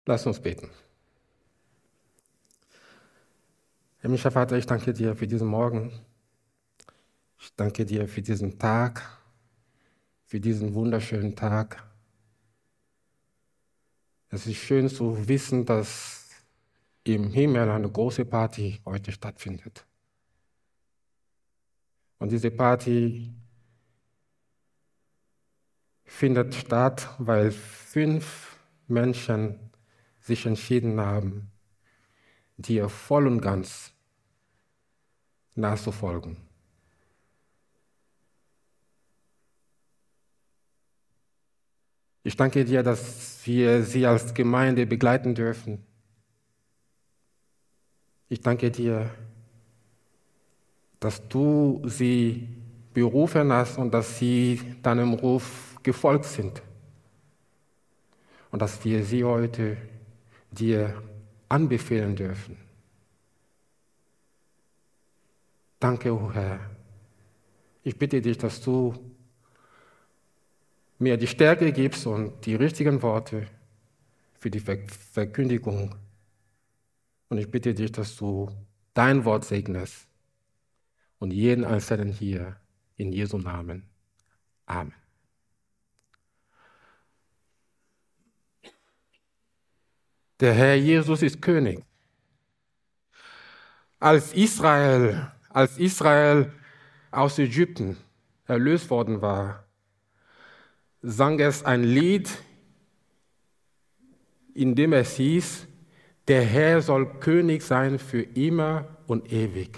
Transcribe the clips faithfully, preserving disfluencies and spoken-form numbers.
Lass uns beten. Himmlischer Vater, ich danke dir für diesen Morgen. Ich danke dir für diesen Tag, für diesen wunderschönen Tag. Es ist schön zu wissen, dass im Himmel eine große Party heute stattfindet. Und diese Party findet statt, weil fünf Menschen sich entschieden haben, dir voll und ganz nachzufolgen. Ich danke dir, dass wir sie als Gemeinde begleiten dürfen. Ich danke dir, dass du sie berufen hast und dass sie deinem Ruf gefolgt sind. Und dass wir sie heute dir anbefehlen dürfen. Danke, o Herr. Ich bitte dich, dass du mir die Stärke gibst und die richtigen Worte für die Verkündigung. Und ich bitte dich, dass du dein Wort segnest und jeden Einzelnen hier in Jesu Namen. Amen. Der Herr Jesus ist König. Als Israel, als Israel aus Ägypten erlöst worden war, sang es ein Lied, in dem es hieß, der Herr soll König sein für immer und ewig.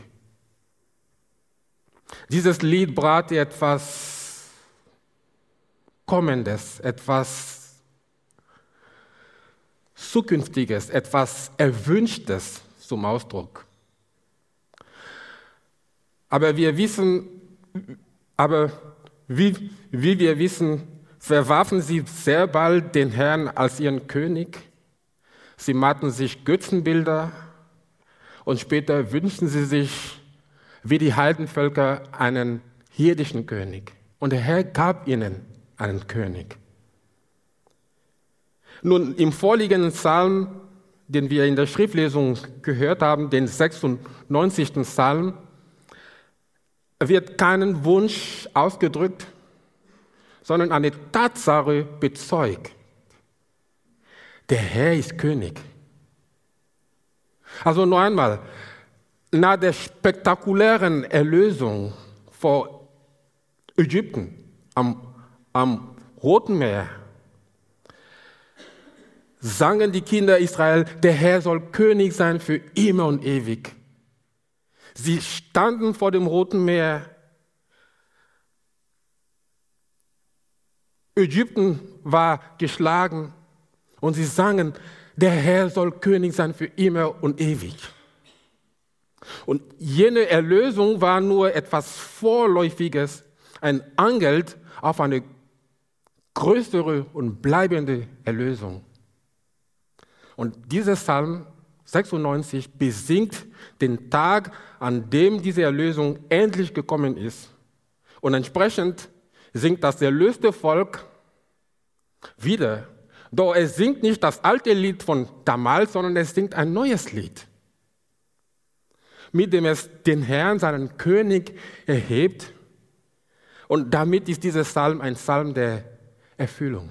Dieses Lied brachte etwas Kommendes, etwas Zukünftiges, etwas Erwünschtes zum Ausdruck. Aber wir wissen, aber wie, wie wir wissen, verwarfen sie sehr bald den Herrn als ihren König. Sie malten sich Götzenbilder und später wünschten sie sich, wie die Heidenvölker, einen irdischen König. Und der Herr gab ihnen einen König. Nun, im vorliegenden Psalm, den wir in der Schriftlesung gehört haben, den sechsundneunzigsten Psalm, wird kein Wunsch ausgedrückt, sondern eine Tatsache bezeugt. Der Herr ist König. Also noch einmal, nach der spektakulären Erlösung vor Ägypten am, am Roten Meer sangen die Kinder Israel, der Herr soll König sein für immer und ewig. Sie standen vor dem Roten Meer. Ägypten war geschlagen und sie sangen, der Herr soll König sein für immer und ewig. Und jene Erlösung war nur etwas Vorläufiges, ein Angeld auf eine größere und bleibende Erlösung. Und dieser Psalm sechsundneunzig besingt den Tag, an dem diese Erlösung endlich gekommen ist. Und entsprechend singt das erlöste Volk wieder. Doch es singt nicht das alte Lied von damals, sondern es singt ein neues Lied, mit dem es den Herrn, seinen König, erhebt. Und damit ist dieser Psalm ein Psalm der Erfüllung.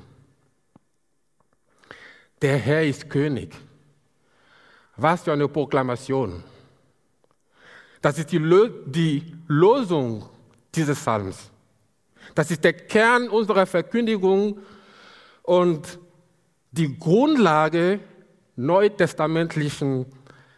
Der Herr ist König. Was für eine Proklamation. Das ist die, Lo- die Losung dieses Psalms. Das ist der Kern unserer Verkündigung und die Grundlage neutestamentlichen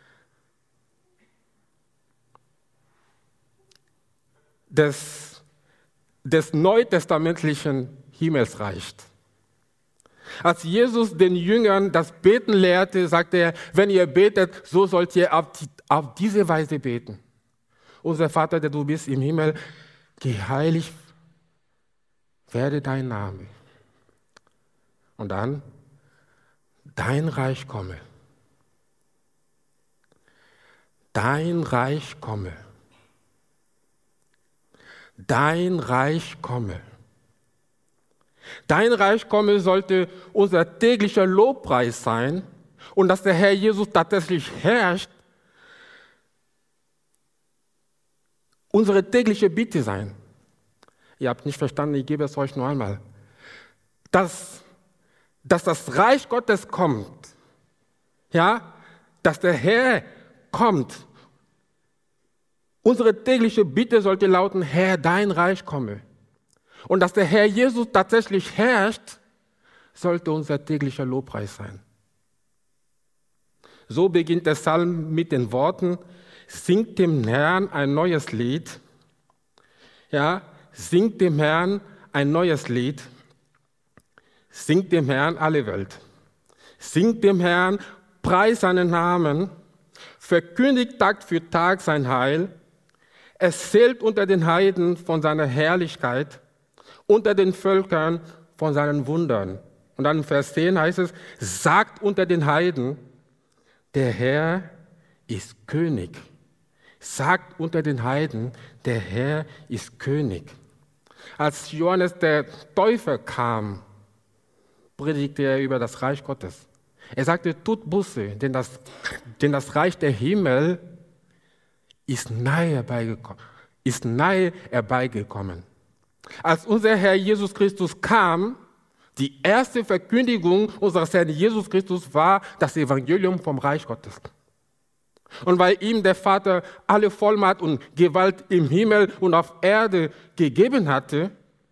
des, des neutestamentlichen Himmelsreichs. Als Jesus den Jüngern das Beten lehrte, sagte er, wenn ihr betet, so sollt ihr auf, die, auf diese Weise beten. Unser Vater, der du bist im Himmel, geheiligt werde dein Name. Und dann, dein Reich komme. Dein Reich komme. Dein Reich komme. Dein Reich komme sollte unser täglicher Lobpreis sein, und dass der Herr Jesus tatsächlich herrscht, unsere tägliche Bitte sein. Ihr habt nicht verstanden, ich gebe es euch nur einmal. Dass, dass das Reich Gottes kommt, ja, dass der Herr kommt. Unsere tägliche Bitte sollte lauten, Herr, dein Reich komme. Und dass der Herr Jesus tatsächlich herrscht, sollte unser täglicher Lobpreis sein. So beginnt der Psalm mit den Worten, singt dem Herrn ein neues Lied. Ja, singt dem Herrn ein neues Lied. Singt dem Herrn alle Welt. Singt dem Herrn, preist seinen Namen, verkündigt Tag für Tag sein Heil. Erzählt unter den Heiden von seiner Herrlichkeit, unter den Völkern von seinen Wundern. Und dann in Vers zehn heißt es, sagt unter den Heiden, der Herr ist König. Sagt unter den Heiden, der Herr ist König. Als Johannes der Täufer kam, predigte er über das Reich Gottes. Er sagte, tut Buße, denn das, denn das Reich der Himmel ist nahe herbeigekommen. Ist nahe herbeigekommen. Als unser Herr Jesus Christus kam, die erste Verkündigung unseres Herrn Jesus Christus war das Evangelium vom Reich Gottes. Und weil ihm der Vater alle Vollmacht und Gewalt im Himmel und auf Erde gegeben hatte,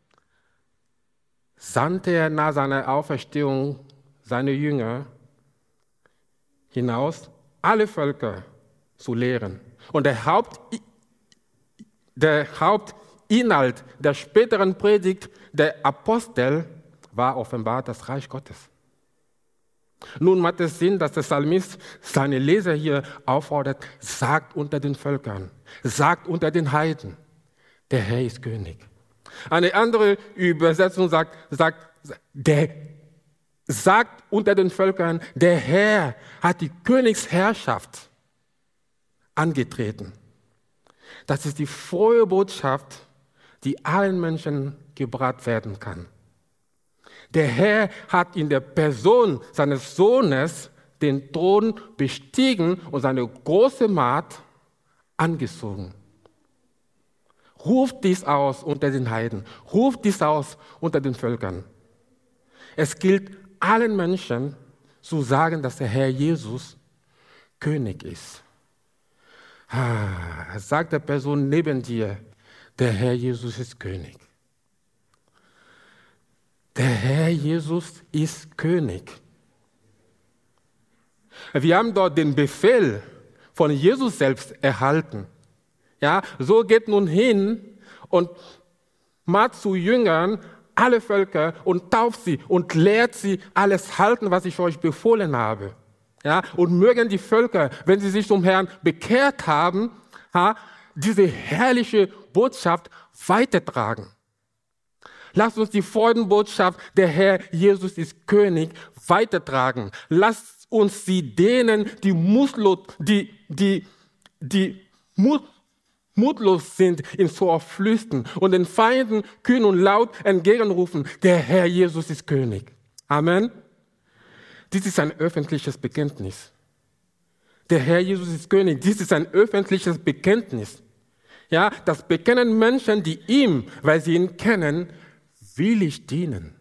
sandte er nach seiner Auferstehung seine Jünger hinaus, alle Völker zu lehren. Und der, Haupt, der Hauptinhalt der späteren Predigt der Apostel war offenbar das Reich Gottes. Nun macht es Sinn, dass der Psalmist seine Leser hier auffordert, sagt unter den Völkern, sagt unter den Heiden, der Herr ist König. Eine andere Übersetzung sagt, sagt, der, sagt unter den Völkern, der Herr hat die Königsherrschaft angetreten. Das ist die frohe Botschaft, die allen Menschen gebracht werden kann. Der Herr hat in der Person seines Sohnes den Thron bestiegen und seine große Macht angezogen. Ruft dies aus unter den Heiden, ruft dies aus unter den Völkern. Es gilt allen Menschen zu sagen, dass der Herr Jesus König ist. Ah, sagt der Person neben dir, der Herr Jesus ist König. Der Herr Jesus ist König. Wir haben dort den Befehl von Jesus selbst erhalten. Ja, so geht nun hin und macht zu Jüngern alle Völker und tauft sie und lehrt sie alles halten, was ich euch befohlen habe. Ja, und mögen die Völker, wenn sie sich zum Herrn bekehrt haben, ja, diese herrliche Botschaft weitertragen. Lasst uns die Freudenbotschaft, der Herr Jesus ist König, weitertragen. Lasst uns sie denen, die, Muslo, die, die, die Mut, mutlos sind, ins Ohr flüstern und den Feinden kühn und laut entgegenrufen, der Herr Jesus ist König. Amen. Dies ist ein öffentliches Bekenntnis. Der Herr Jesus ist König. Dies ist ein öffentliches Bekenntnis. Ja, das bekennen Menschen, die ihm, weil sie ihn kennen, willig dienen.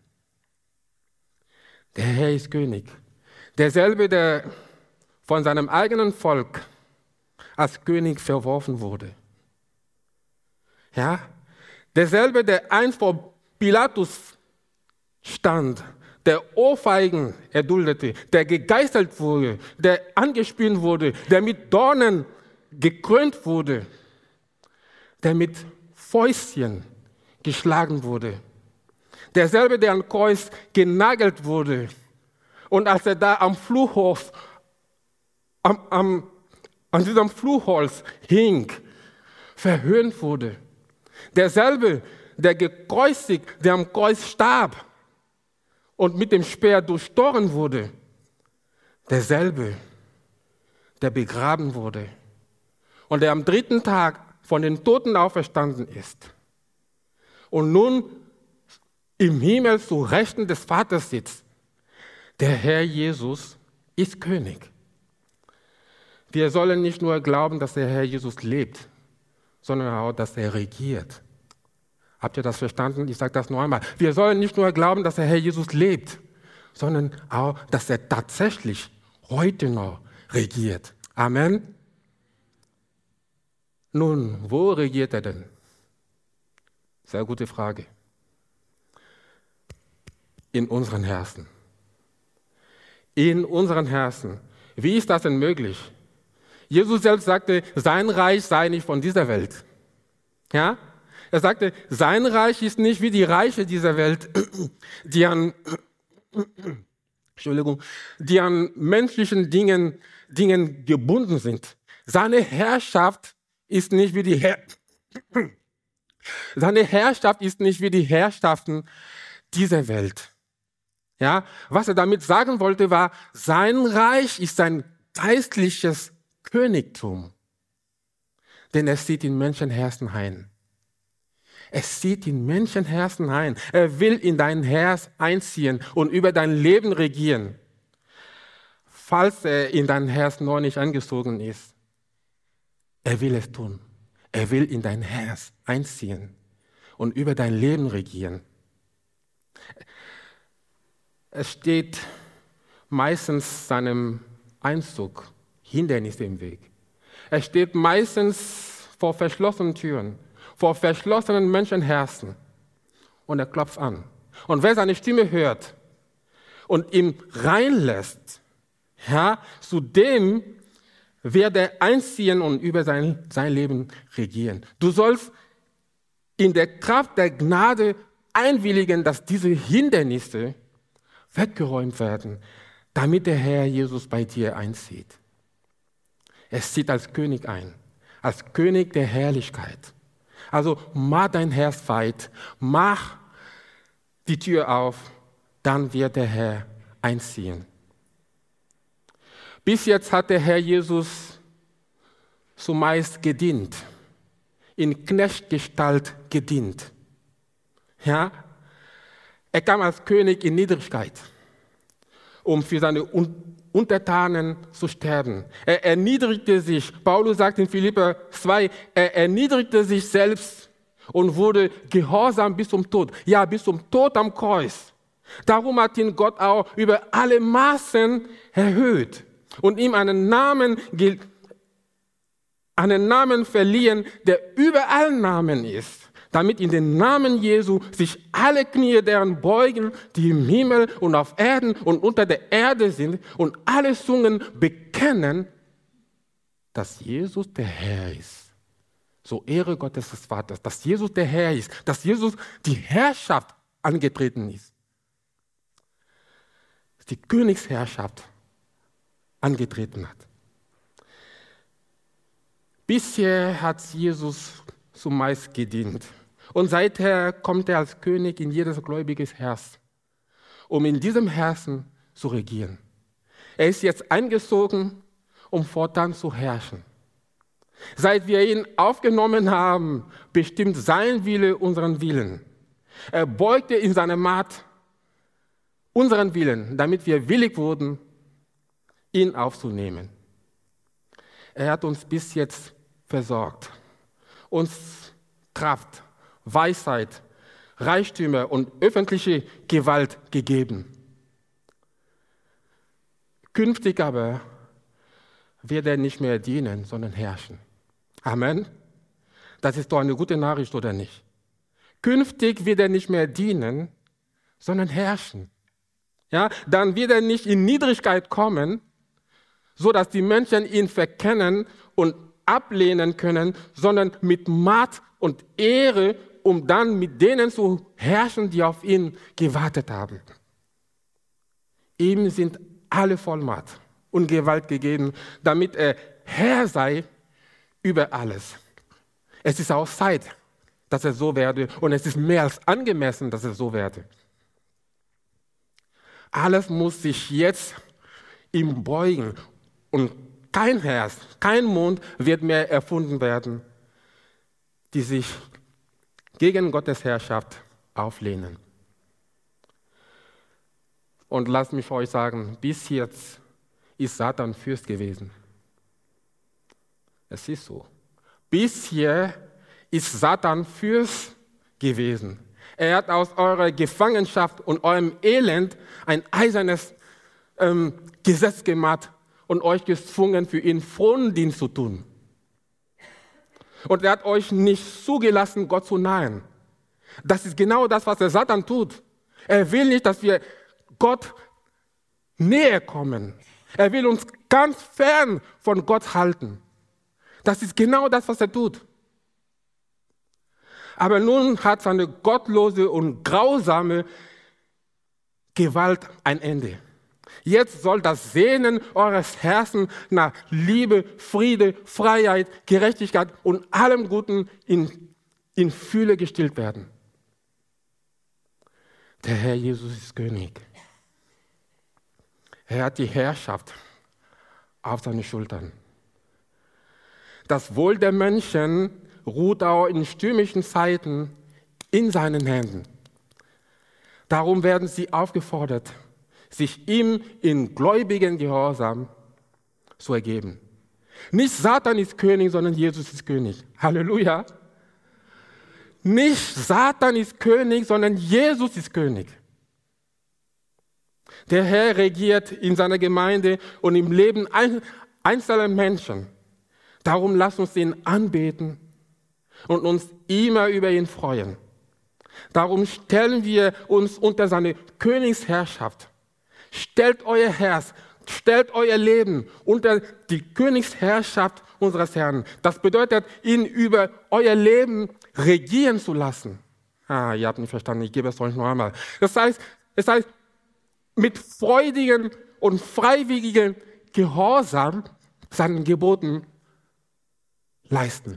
Der Herr ist König. Derselbe, der von seinem eigenen Volk als König verworfen wurde. Ja, derselbe, der einst vor Pilatus stand, der Ohrfeigen erduldete, der gegeißelt wurde, der angespült wurde, der mit Dornen gekrönt wurde, der mit Fäustchen geschlagen wurde. Derselbe, der am Kreuz genagelt wurde und als er da am Fluchholz, am, am, an diesem Fluchholz hing, verhöhnt wurde. Derselbe, der gekreuzigt, der am Kreuz starb und mit dem Speer durchstochen wurde. Derselbe, der begraben wurde und der am dritten Tag von den Toten auferstanden ist und nun im Himmel zu Rechten des Vaters sitzt. Der Herr Jesus ist König. Wir sollen nicht nur glauben, dass der Herr Jesus lebt, sondern auch, dass er regiert. Habt ihr das verstanden? Ich sage das noch einmal. Wir sollen nicht nur glauben, dass der Herr Jesus lebt, sondern auch, dass er tatsächlich heute noch regiert. Amen. Nun, wo regiert er denn? Sehr gute Frage. In unseren Herzen. In unseren Herzen. Wie ist das denn möglich? Jesus selbst sagte, sein Reich sei nicht von dieser Welt. Ja? Er sagte, sein Reich ist nicht wie die Reiche dieser Welt, die an, Entschuldigung, die an menschlichen Dingen, Dingen gebunden sind. Seine Herrschaft ist nicht wie die Herr Seine Herrschaft ist nicht wie die Herrschaften dieser Welt. Ja? Was er damit sagen wollte, war, sein Reich ist ein geistliches Königtum. Denn es sieht in Menschenherzen ein. Es sieht in Menschenherzen ein. Er will in dein Herz einziehen und über dein Leben regieren. Falls er in dein Herz noch nicht eingezogen ist, er will es tun. Er will in dein Herz einziehen und über dein Leben regieren. Es steht meistens seinem Einzug Hindernisse im Weg. Er steht meistens vor verschlossenen Türen, vor verschlossenen Menschenherzen und er klopft an. Und wer seine Stimme hört und ihn reinlässt, ja, zu dem wird er einziehen und über sein, sein Leben regieren. Du sollst in der Kraft der Gnade einwilligen, dass diese Hindernisse weggeräumt werden, damit der Herr Jesus bei dir einzieht. Er zieht als König ein, als König der Herrlichkeit. Also mach dein Herz weit, mach die Tür auf, dann wird der Herr einziehen. Bis jetzt hat der Herr Jesus zumeist gedient, in Knechtgestalt gedient. Ja? Er kam als König in Niedrigkeit, um für seine Untertanen zu sterben. Er erniedrigte sich, Paulus sagt in Philipper zwei, er erniedrigte sich selbst und wurde gehorsam bis zum Tod. Ja, bis zum Tod am Kreuz. Darum hat ihn Gott auch über alle Maßen erhöht und ihm einen Namen, einen Namen verliehen, der über allen Namen ist, damit in den Namen Jesu sich alle Knie deren beugen, die im Himmel und auf Erden und unter der Erde sind und alle Zungen bekennen, dass Jesus der Herr ist. So Ehre Gottes des Vaters, dass Jesus der Herr ist, dass Jesus die Herrschaft angetreten ist. Die Königsherrschaft angetreten hat. Bisher hat Jesus zumeist gedient. Und seither kommt er als König in jedes gläubiges Herz, um in diesem Herzen zu regieren. Er ist jetzt eingezogen, um fortan zu herrschen. Seit wir ihn aufgenommen haben, bestimmt sein Wille unseren Willen. Er beugte in seiner Macht unseren Willen, damit wir willig wurden, ihn aufzunehmen. Er hat uns bis jetzt versorgt, uns Kraft, Weisheit, Reichtümer und öffentliche Gewalt gegeben. Künftig aber wird er nicht mehr dienen, sondern herrschen. Amen. Das ist doch eine gute Nachricht, oder nicht? Künftig wird er nicht mehr dienen, sondern herrschen. Ja, dann wird er nicht in Niedrigkeit kommen, so dass die Menschen ihn verkennen und ablehnen können, sondern mit Macht und Ehre, um dann mit denen zu herrschen, die auf ihn gewartet haben. Ihm sind alle Vollmacht und Gewalt gegeben, damit er Herr sei über alles. Es ist auch Zeit, dass er so werde, und es ist mehr als angemessen, dass er so werde. Alles muss sich jetzt ihm beugen und kein Herz, kein Mund wird mehr erfunden werden, die sich gegen Gottes Herrschaft auflehnen. Und lasst mich euch sagen, bis jetzt ist Satan Fürst gewesen. Es ist so. Bisher ist Satan Fürst gewesen. Er hat aus eurer Gefangenschaft und eurem Elend ein eisernes ähm, Gesetz gemacht und euch gezwungen, für ihn Frondienst zu tun. Und er hat euch nicht zugelassen, Gott zu nahen. Das ist genau das, was der Satan tut. Er will nicht, dass wir Gott näher kommen. Er will uns ganz fern von Gott halten. Das ist genau das, was er tut. Aber nun hat seine gottlose und grausame Gewalt ein Ende. Jetzt soll das Sehnen eures Herzens nach Liebe, Friede, Freiheit, Gerechtigkeit und allem Guten in, in Fülle gestillt werden. Der Herr Jesus ist König. Er hat die Herrschaft auf seine Schultern. Das Wohl der Menschen ruht auch in stürmischen Zeiten in seinen Händen. Darum werden sie aufgefordert, sich ihm in gläubigen Gehorsam zu ergeben. Nicht Satan ist König, sondern Jesus ist König. Halleluja. Nicht Satan ist König, sondern Jesus ist König. Der Herr regiert in seiner Gemeinde und im Leben einzelner Menschen. Darum lasst uns ihn anbeten und uns immer über ihn freuen. Darum stellen wir uns unter seine Königsherrschaft. Stellt euer Herz, stellt euer Leben unter die Königsherrschaft unseres Herrn. Das bedeutet, ihn über euer Leben regieren zu lassen. Ah, ihr habt nicht verstanden, ich gebe es euch noch einmal. Das heißt, das heißt, mit freudigen und freiwilligen Gehorsam seinen Geboten leisten.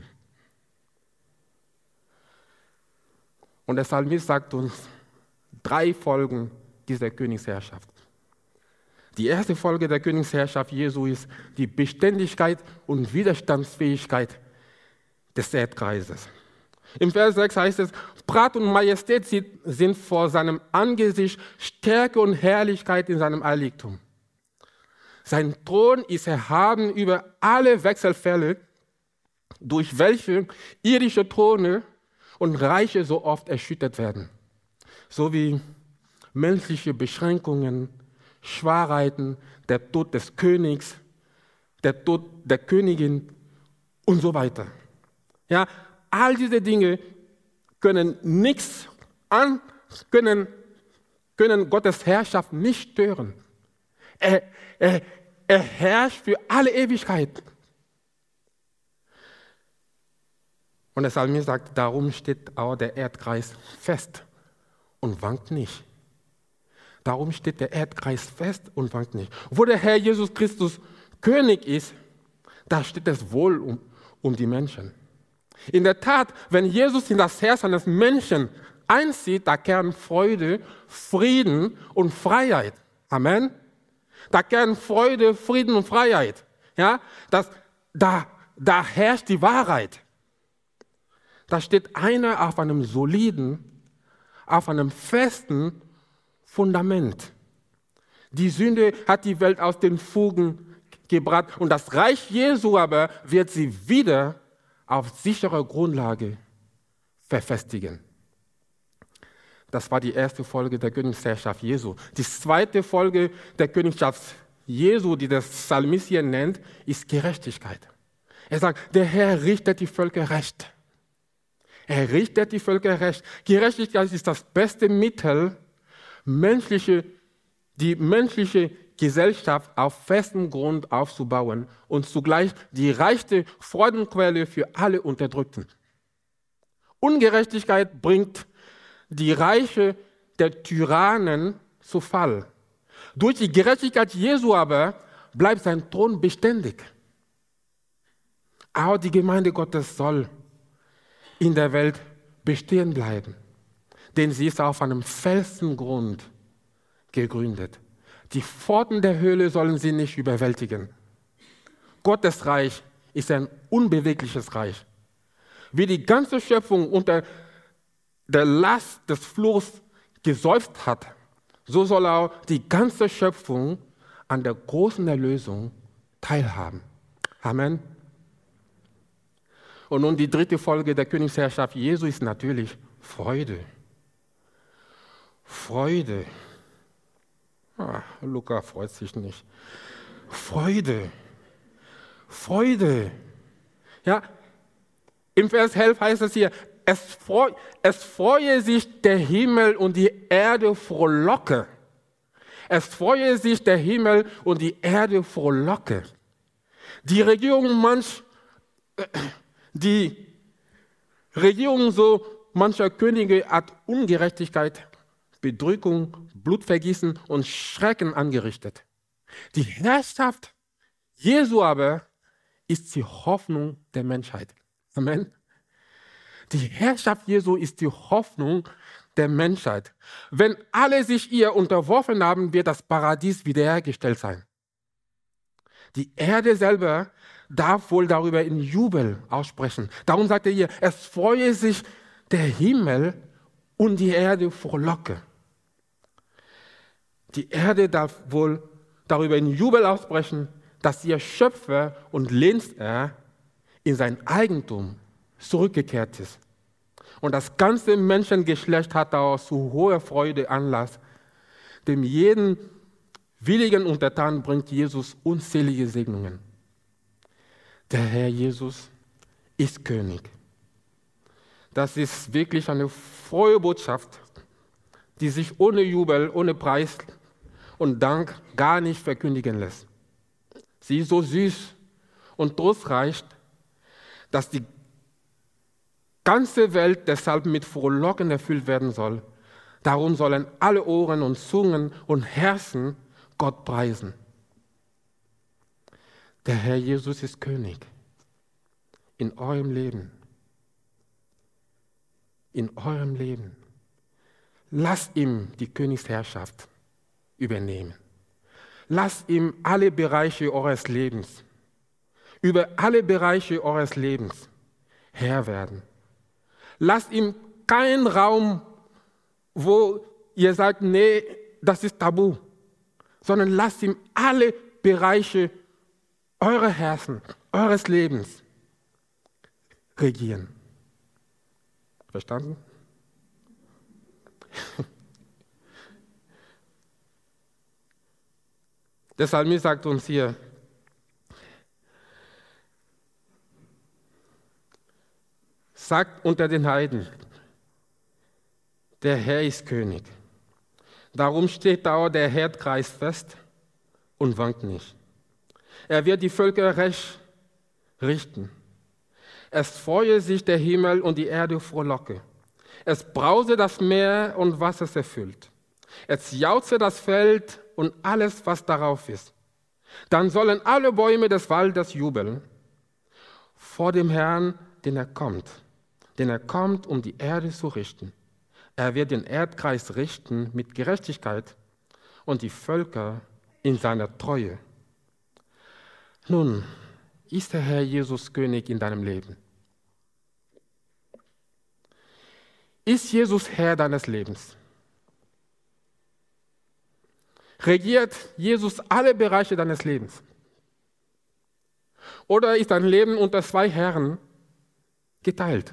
Und der Psalmist sagt uns drei Folgen dieser Königsherrschaft. Die erste Folge der Königsherrschaft Jesu ist die Beständigkeit und Widerstandsfähigkeit des Erdkreises. Im Vers sechs heißt es, Pracht und Majestät sind vor seinem Angesicht, Stärke und Herrlichkeit in seinem Heiligtum. Sein Thron ist erhaben über alle Wechselfälle, durch welche irdische Throne und Reiche so oft erschüttert werden, sowie menschliche Beschränkungen, Schwachheiten, der Tod des Königs, der Tod der Königin und so weiter. Ja, all diese Dinge können nichts an, können, können Gottes Herrschaft nicht stören. Er, er, er herrscht für alle Ewigkeit. Und der Psalmist sagt, darum steht auch der Erdkreis fest und wankt nicht. Darum steht der Erdkreis fest und wankt nicht. Wo der Herr Jesus Christus König ist, da steht es wohl um, um die Menschen. In der Tat, wenn Jesus in das Herz eines Menschen einzieht, da kehren Freude, Frieden und Freiheit. Amen. Da kehren Freude, Frieden und Freiheit. Ja, das, da, da herrscht die Wahrheit. Da steht einer auf einem soliden, auf einem festen Fundament. Die Sünde hat die Welt aus den Fugen gebracht und das Reich Jesu aber wird sie wieder auf sicherer Grundlage verfestigen. Das war die erste Folge der Königsherrschaft Jesu. Die zweite Folge der Königschaft Jesu, die der Psalmist hier nennt, ist Gerechtigkeit. Er sagt, der Herr richtet die Völker recht. Er richtet die Völker recht. Gerechtigkeit ist das beste Mittel, menschliche, die menschliche Gesellschaft auf festem Grund aufzubauen und zugleich die reichste Freudenquelle für alle Unterdrückten. Ungerechtigkeit bringt die Reiche der Tyrannen zu Fall. Durch die Gerechtigkeit Jesu aber bleibt sein Thron beständig. Auch die Gemeinde Gottes soll in der Welt bestehen bleiben, denn sie ist auf einem festen Grund gegründet. Die Pforten der Hölle sollen sie nicht überwältigen. Gottes Reich ist ein unbewegliches Reich. Wie die ganze Schöpfung unter der Last des Fluchs geseufzt hat, so soll auch die ganze Schöpfung an der großen Erlösung teilhaben. Amen. Und nun die dritte Folge der Königsherrschaft Jesu ist natürlich Freude. Freude. Ah, Luca freut sich nicht. Freude. Freude. Ja, im Vers elf heißt es hier, es, freu, es freue sich der Himmel und die Erde frohlocke. Es freue sich der Himmel und die Erde frohlocke. Die Regierung manch, die Regierung so mancher Könige hat Ungerechtigkeit, Bedrückung, Blutvergießen und Schrecken angerichtet. Die Herrschaft Jesu aber ist die Hoffnung der Menschheit. Amen. Die Herrschaft Jesu ist die Hoffnung der Menschheit. Wenn alle sich ihr unterworfen haben, wird das Paradies wiederhergestellt sein. Die Erde selber darf wohl darüber in Jubel aussprechen. Darum sagt er hier, es freue sich der Himmel und die Erde frohlocke. Die Erde darf wohl darüber in Jubel aussprechen, dass ihr Schöpfer und Lehnsherr in sein Eigentum zurückgekehrt ist. Und das ganze Menschengeschlecht hat daraus zu hoher Freude Anlass. Dem jeden willigen Untertan bringt Jesus unzählige Segnungen. Der Herr Jesus ist König. Das ist wirklich eine frohe Botschaft, die sich ohne Jubel, ohne Preis und Dank gar nicht verkündigen lässt. Sie ist so süß und trostreich, dass die ganze Welt deshalb mit Frohlocken erfüllt werden soll. Darum sollen alle Ohren und Zungen und Herzen Gott preisen. Der Herr Jesus ist König in eurem Leben. In eurem Leben. Lasst ihm die Königsherrschaft übernehmen. Lasst ihm alle Bereiche eures Lebens, über alle Bereiche eures Lebens Herr werden. Lasst ihm keinen Raum, wo ihr sagt, nee, das ist tabu, sondern lasst ihm alle Bereiche eurer Herzen, eures Lebens regieren. Verstanden? Der Psalmist sagt uns hier, sagt unter den Heiden, der Herr ist König. Darum steht da der Erdkreis fest und wankt nicht. Er wird die Völker recht richten. Es freue sich der Himmel und die Erde frohlocke. Es brause das Meer und was es erfüllt. Es jauchze das Feld und alles, was darauf ist. Dann sollen alle Bäume des Waldes jubeln vor dem Herrn, den er kommt. Denn er kommt, um die Erde zu richten. Er wird den Erdkreis richten mit Gerechtigkeit und die Völker in seiner Treue. Nun, ist der Herr Jesus König in deinem Leben? Ist Jesus Herr deines Lebens? Regiert Jesus alle Bereiche deines Lebens? Oder ist dein Leben unter zwei Herren geteilt?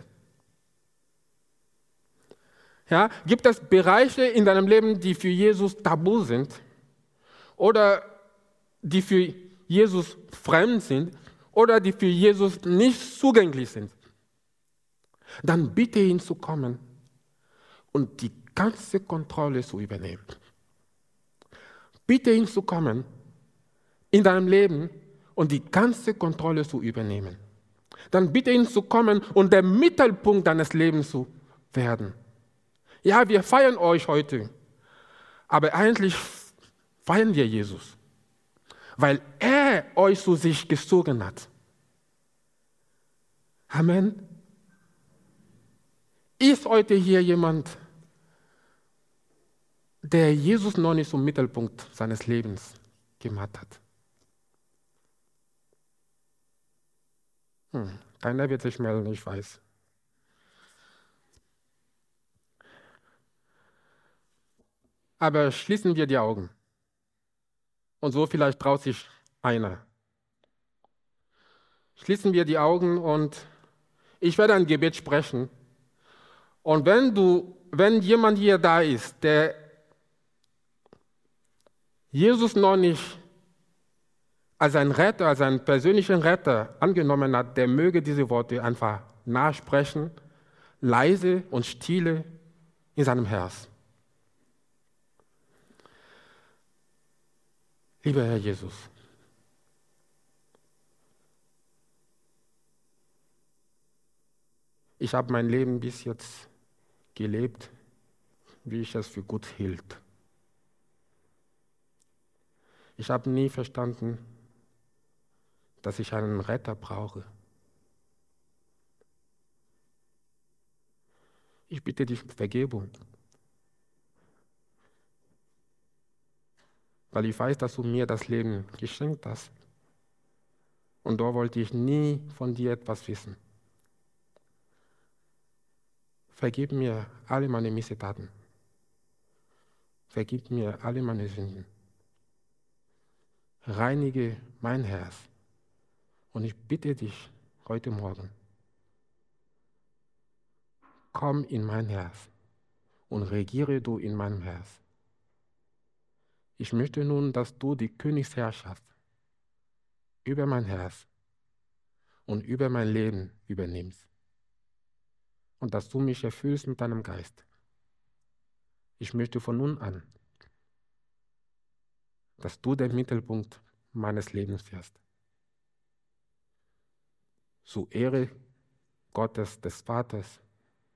Ja, gibt es Bereiche in deinem Leben, die für Jesus tabu sind oder die für Jesus fremd sind oder die für Jesus nicht zugänglich sind? Dann bitte ihn zu kommen und die ganze Kontrolle zu übernehmen. Bitte ihn zu kommen in deinem Leben und die ganze Kontrolle zu übernehmen. Dann bitte ihn zu kommen und der Mittelpunkt deines Lebens zu werden. Ja, wir feiern euch heute, aber eigentlich feiern wir Jesus, weil er euch zu sich gezogen hat. Amen. Ist heute hier jemand, der Jesus noch nicht zum Mittelpunkt seines Lebens gemacht hat? Hm, keiner wird sich melden, ich weiß. Aber schließen wir die Augen. Und so vielleicht traut sich einer. Schließen wir die Augen und ich werde ein Gebet sprechen. Und wenn du, wenn jemand hier da ist, der Jesus noch nicht als einen Retter, als einen persönlichen Retter angenommen hat, der möge diese Worte einfach nachsprechen, leise und stille in seinem Herz. Lieber Herr Jesus, ich habe mein Leben bis jetzt gelebt, wie ich es für gut hielt. Ich habe nie verstanden, dass ich einen Retter brauche. Ich bitte dich um Vergebung, weil ich weiß, dass du mir das Leben geschenkt hast. Und da wollte ich nie von dir etwas wissen. Vergib mir alle meine Missetaten. Vergib mir alle meine Sünden. Reinige mein Herz. Und ich bitte dich heute Morgen, komm in mein Herz und regiere du in meinem Herz. Ich möchte nun, dass du die Königsherrschaft über mein Herz und über mein Leben übernimmst und dass du mich erfüllst mit deinem Geist. Ich möchte von nun an, dass du der Mittelpunkt meines Lebens wirst. Zur Ehre Gottes, des Vaters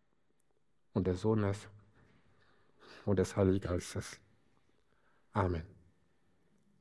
und des Sohnes und des Heiligen Geistes. Amen.